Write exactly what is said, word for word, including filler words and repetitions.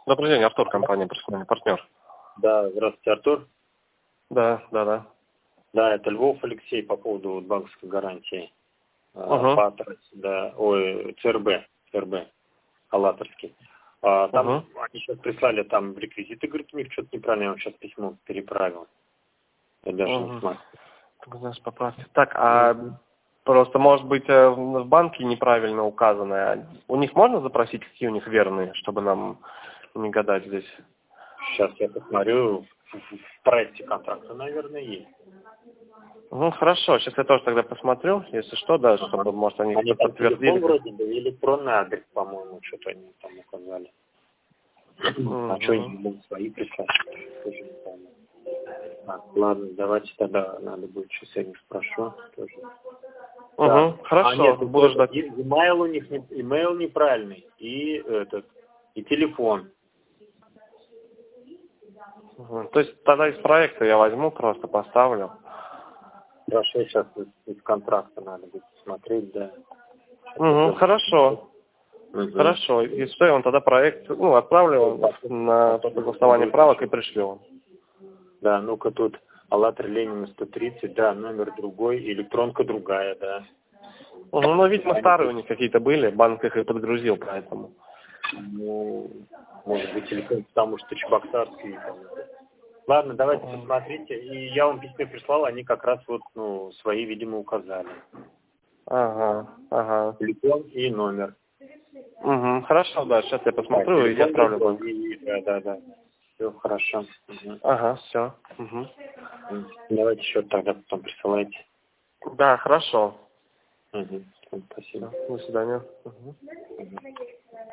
Добрый день, Артур, компания «Персональный партнер». Да, здравствуйте, Артур. Да, да, да. Да, это Львов Алексей по поводу вот банковской гарантии. Угу. Патрос, да, ой, ЦРБ, ЦРБ, Аллаторский. А, там Угу. они сейчас прислали там реквизиты, говорит, у них что-то неправильно, я вам сейчас письмо переправил. Я даже Угу. не смотрю. Так, знаешь, поправьте. Так, а просто, может быть, э, в банке неправильно указано. А у них можно запросить, какие у них верные, чтобы нам не гадать здесь? Сейчас я посмотрю, в, в проекте контракта, наверное, есть. Ну, хорошо, сейчас я тоже тогда посмотрю, если что, да, Ага. чтобы, может, они, Они там подтвердили. телефон вроде бы, и электронный адрес, по-моему, что-то они там указали. Угу. А что, они могут свои прислать? Тоже не помню. Так, ладно, давайте тогда, надо будет, сейчас я не спрошу тоже. Угу. Так. Хорошо, А нет, буду ждать. имейл у них, имейл неправильный, и этот, и телефон. Угу. То есть тогда из проекта я возьму, просто поставлю. Хорошо, сейчас из, из контракта надо будет смотреть, да. Угу. Хорошо. Угу. Хорошо. Если что, я вам тогда проект, ну, отправлю на согласование правок и пришлю. Да, ну-ка тут АЛЛАТРА Ленина сто тридцать, да, номер другой, электронка другая, да. Угу. Ну, видимо, старые у них какие-то были, банк их и подгрузил, поэтому. Ну, может быть, телефон, потому что Чебоксарский. Ладно, давайте посмотрите. И я вам письмо прислал, они как раз вот, ну, свои, видимо, указали. Ага, ага. Телефон и номер. Угу. Хорошо, да, сейчас я посмотрю Да, и я отправлю телефон, банк. и- Да, да, да. Все хорошо. Угу. Ага, все. Угу. Давайте еще тогда потом присылайте. Да, хорошо. Угу. Спасибо. До свидания. Угу. Угу.